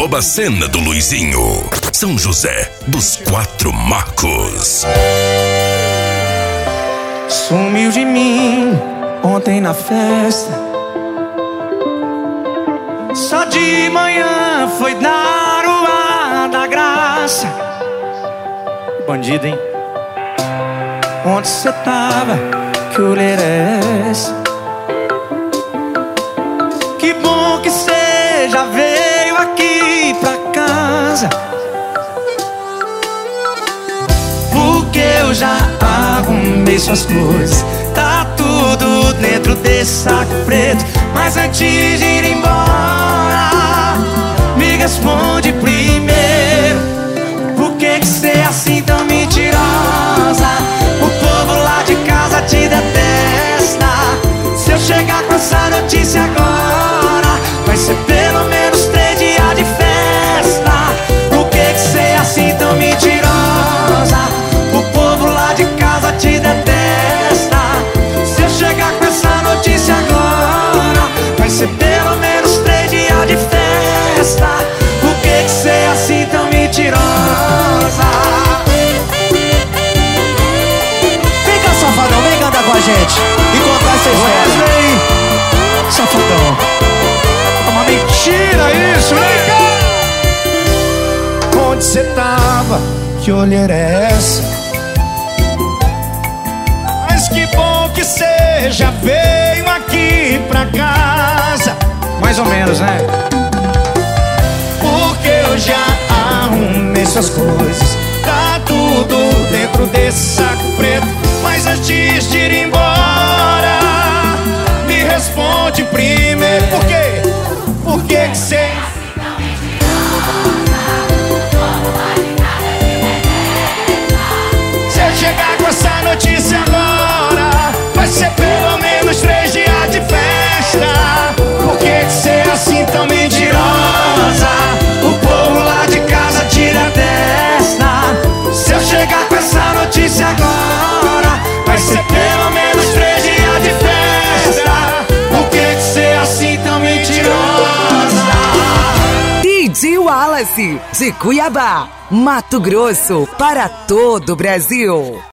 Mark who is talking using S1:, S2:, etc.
S1: Cena do Luizinho. São José dos Quatro Marcos.
S2: Sumiu de mim ontem na festa. Só de manhã foi dar o ar da graça. Bandido, hein? Onde cê tava? Que olheira é essa? Que bom que cê já veio aqui pra casa, porque eu já arrumei suas coisas. Tá tudo dentro desse saco preto. Mas antes de ir embora, me responde primeiro: por que cê é assim tão mentirosa? O povo lá de casa te detesta. Se eu chegar com essa notícia agora, vai ser pelo menos 3 dias de festa. Por que cê é assim tão mentirosa? O povo lá de casa te detesta. Se eu chegar com essa notícia agora, vai ser pelo menos 3 dias de festa. Por que cê é assim tão mentirosa?
S3: Vem cá, safadão, vem cantar com a gente e contar essa história.
S2: Wesley, safadão. É uma mentira isso, vem cá.
S3: Onde cê tava? Que olheira é essa? Mas que bom que cê já veio aqui pra casa.
S2: Mais ou menos, né?
S3: Porque eu já arrumei suas coisas. Tá tudo dentro desse saco preto. Mas antes de ir embora, me responde primeiro: por quê? Por que cê... Se eu chegar com essa notícia agora, vai ser pelo menos 3 dias de festa. Por que cê é assim tão mentirosa? O povo lá de casa te detesta. Se eu chegar com essa notícia agora, vai ser pelo menos 3 dias de festa. Por que cê é assim tão mentirosa?
S4: DJ Wallace, de Cuiabá, Mato Grosso, para todo o Brasil.